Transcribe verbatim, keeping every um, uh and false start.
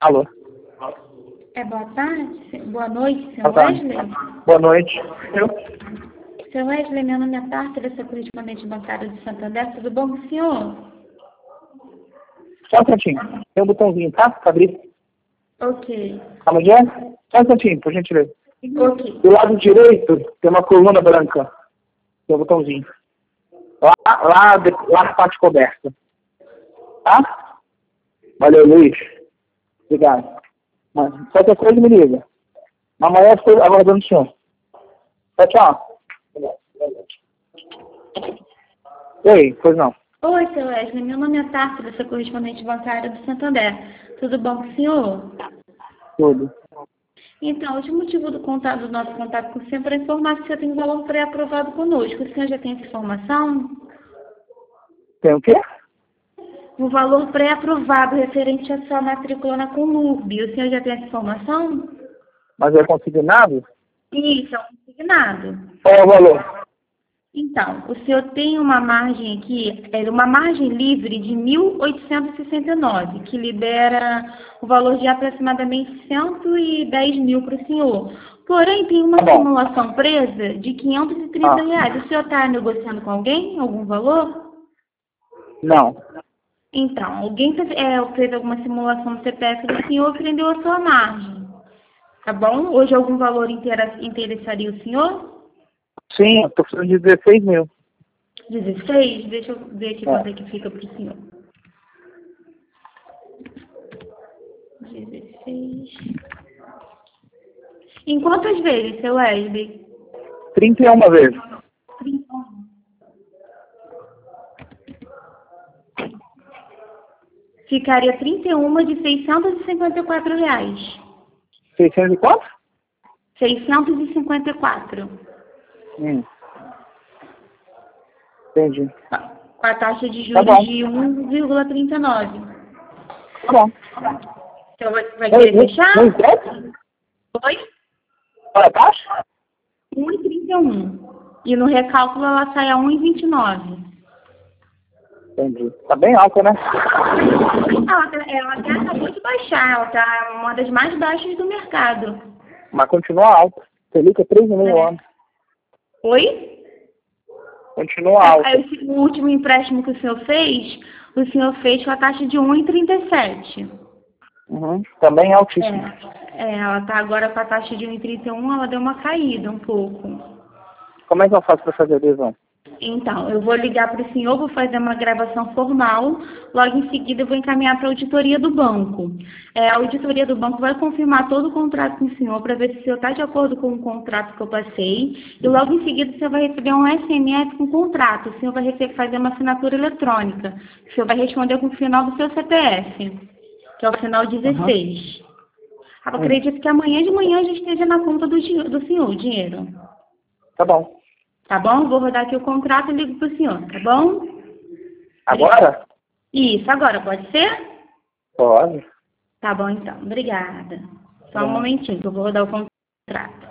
Alô? É, boa tarde, boa noite, seu Boa tarde. Wesley. Boa noite. Eu? Seu Wesley, meu nome é Tárcia, eu sou correspondente bancário de Santander, tudo bom com o senhor? Só um instantinho. Tem um botãozinho, tá? Pra abrir. Ok. Calma, Jean. Só um instantinho, por gentileza. Ok. Do lado direito tem uma coluna branca. Tem um botãozinho. Lá, lá, de- lá na parte coberta. Tá? Valeu, Luiz. Obrigado. Mas, qualquer coisa me liga. Amanhã eu estou aguardando o senhor. Tchau, tchau. Oi, pois não. Oi, seu Wesley, meu nome é Tárcia, eu sou correspondente bancário do Santander, tudo bom com o senhor? Tudo. Então, o motivo do contato, do nosso contato com o senhor é para informar que o senhor tem um valor pré-aprovado conosco. O senhor já tem essa informação? Tem o quê? O valor pré-aprovado referente à sua matrícula na Conurb. O senhor já tem essa informação? Mas é consignado? Isso, é um consignado. Qual é o valor? Então, o senhor tem uma margem aqui, é uma margem livre de mil oitocentos e sessenta e nove, que libera o valor de aproximadamente cento e dez mil para o senhor. Porém, tem uma Tá bom. simulação presa de quinhentos e trinta Ah, reais. O senhor está negociando com alguém algum valor? não. Então, alguém fez, é, fez alguma simulação no C P F do senhor e prendeu a sua margem. Tá bom? Hoje algum valor intera- interessaria o senhor? Sim, eu tô precisando de dezesseis mil. dezesseis? Deixa eu ver aqui quanto É. é que fica para o senhor. dezesseis. Em quantas vezes, seu Wesley? trinta e uma vezes. trinta e um. Ficaria trinta e um de seiscentos e cinquenta e quatro reais. seiscentos e quanto? seiscentos e cinquenta e quatro. Hum. Entendi. Com a taxa de Tá juros bom. de um vírgula trinta e nove. Tá bom. Então vai, vai Não, querer não, fechar? não interessa? Oi? Qual é a taxa? um vírgula trinta e um. E no recálculo ela sai a um vírgula vinte e nove. Entendi. Tá bem alta, né? Ela, tá- ela até acabou de baixar, ela está uma das mais baixas do mercado. Mas continua alta. Selic é três vírgula cinco É. anos. Oi? Continua Ah, alta. aí O último empréstimo que o senhor fez, o senhor fez com a taxa de um vírgula trinta e sete. Uhum. Também é altíssimo. É, é, ela está agora com a taxa de um vírgula trinta e um, ela deu uma caída um pouco. Como é que eu faço para fazer adesão? Então, eu vou ligar para o senhor, vou fazer uma gravação formal, logo em seguida eu vou encaminhar para a auditoria do banco. É, a auditoria do banco vai confirmar todo o contrato com o senhor para ver se o senhor está de acordo com o contrato que eu passei, e logo em seguida o senhor vai receber um S M S com o contrato, o senhor vai receber, fazer uma assinatura eletrônica, o senhor vai responder com o final do seu C P F, que é o final dezesseis. Uhum. Eu acredito que amanhã de manhã já esteja na conta do, di- do senhor o dinheiro. Tá bom. Tá bom? Vou rodar aqui o contrato e ligo pro senhor, tá bom? Agora? Isso, agora pode ser? Pode. Tá bom então, obrigada. Só um Não. momentinho que eu vou rodar o contrato.